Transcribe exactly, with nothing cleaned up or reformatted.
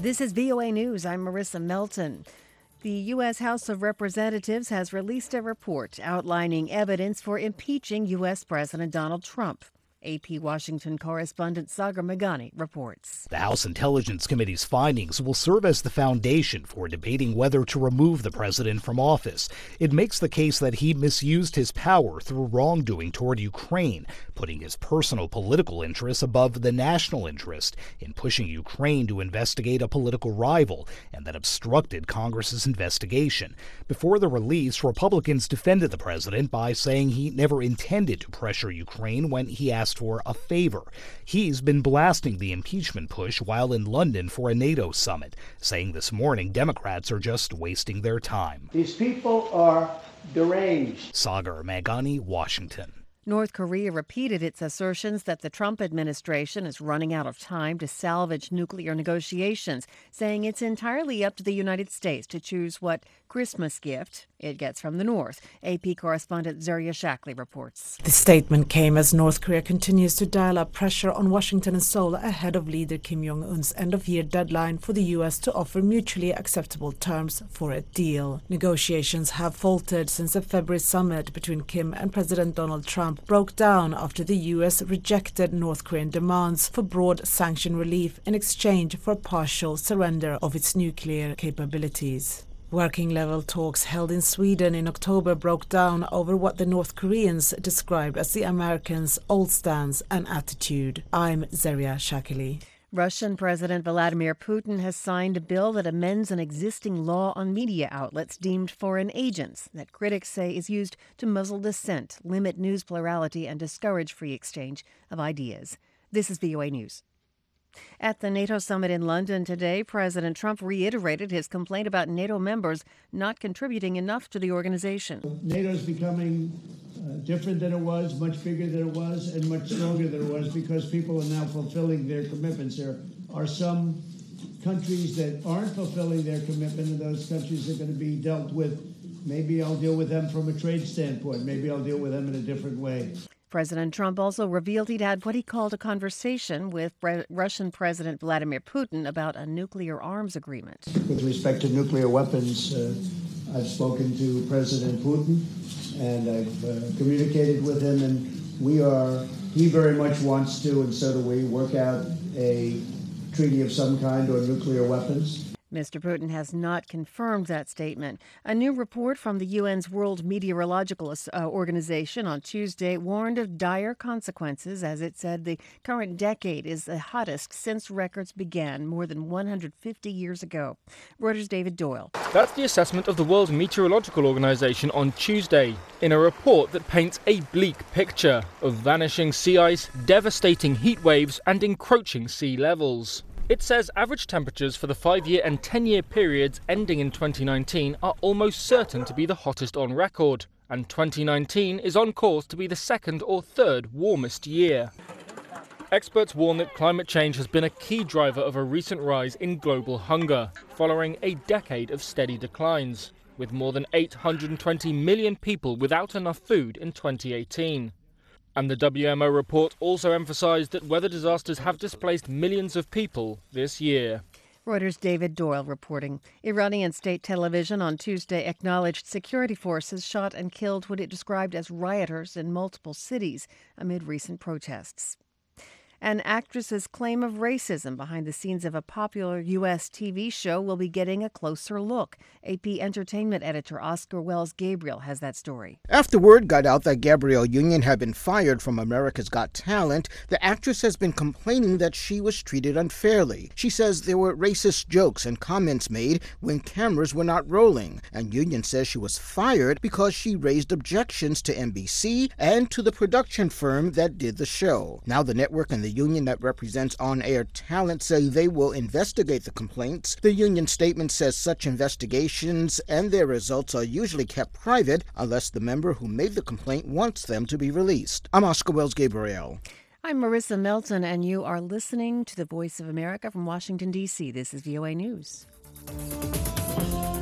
This is V O A News. I'm Marissa Melton. The U S House of Representatives has released a report outlining evidence for impeaching U S President Donald Trump. A P Washington correspondent Sagar Meghani reports. The House Intelligence Committee's findings will serve as the foundation for debating whether to remove the president from office. It makes the case that he misused his power through wrongdoing toward Ukraine, putting his personal political interests above the national interest in pushing Ukraine to investigate a political rival, and that obstructed Congress's investigation. Before the release, Republicans defended the president by saying he never intended to pressure Ukraine when he asked for a favor. He's been blasting the impeachment push while in London for a NATO summit, saying this morning Democrats are just wasting their time. These people are deranged. Sagar Meghani, Washington. North Korea repeated its assertions that the Trump administration is running out of time to salvage nuclear negotiations, saying it's entirely up to the United States to choose what Christmas gift it gets from the North. A P correspondent Zaria Shackley reports. The statement came as North Korea continues to dial up pressure on Washington and Seoul ahead of leader Kim Jong-un's end-of-year deadline for the U S to offer mutually acceptable terms for a deal. Negotiations have faltered since the February summit between Kim and President Donald Trump broke down after the U S rejected North Korean demands for broad sanction relief in exchange for a partial surrender of its nuclear capabilities. Working-level talks held in Sweden in October broke down over what the North Koreans described as the Americans' old stance and attitude. I'm Zaria Shackley. Russian President Vladimir Putin has signed a bill that amends an existing law on media outlets deemed foreign agents that critics say is used to muzzle dissent, limit news plurality, and discourage free exchange of ideas. This is V O A News. At the NATO summit in London today, President Trump reiterated his complaint about NATO members not contributing enough to the organization. NATO is becoming uh, different than it was, much bigger than it was, and much stronger than it was because people are now fulfilling their commitments. There are some countries that aren't fulfilling their commitment, and those countries are going to be dealt with. Maybe I'll deal with them from a trade standpoint. Maybe I'll deal with them in a different way. President Trump also revealed he'd had what he called a conversation with Russian President Vladimir Putin about a nuclear arms agreement. With respect to nuclear weapons, uh, I've spoken to President Putin, and I've uh, communicated with him, and we are, he very much wants to, and so do we, work out a treaty of some kind on nuclear weapons. Mister Putin has not confirmed that statement. A new report from the U N's World Meteorological uh, Organization on Tuesday warned of dire consequences, as it said the current decade is the hottest since records began more than one hundred fifty years ago. Reuters' David Doyle. That's the assessment of the World Meteorological Organization on Tuesday, in a report that paints a bleak picture of vanishing sea ice, devastating heat waves, and encroaching sea levels. It says average temperatures for the five-year and ten-year periods ending in twenty nineteen are almost certain to be the hottest on record, and twenty nineteen is on course to be the second or third warmest year. Experts warn that climate change has been a key driver of a recent rise in global hunger, following a decade of steady declines, with more than eight hundred twenty million people without enough food in twenty eighteen. And the W M O report also emphasised that weather disasters have displaced millions of people this year. Reuters' David Doyle reporting. Iranian state television on Tuesday acknowledged security forces shot and killed what it described as rioters in multiple cities amid recent protests. An actress's claim of racism behind the scenes of a popular U S T V show will be getting a closer look. A P Entertainment editor Oscar Wells Gabriel has that story. After word got out that Gabrielle Union had been fired from America's Got Talent, the actress has been complaining that she was treated unfairly. She says there were racist jokes and comments made when cameras were not rolling, and Union says she was fired because she raised objections to N B C and to the production firm that did the show. Now the network and the union that represents on-air talent say they will investigate the complaints. The union statement says such investigations and their results are usually kept private unless the member who made the complaint wants them to be released. I'm Oscar Wells Gabriel. I'm Marissa Melton, and you are listening to the Voice of America from Washington, D C. This is V O A News.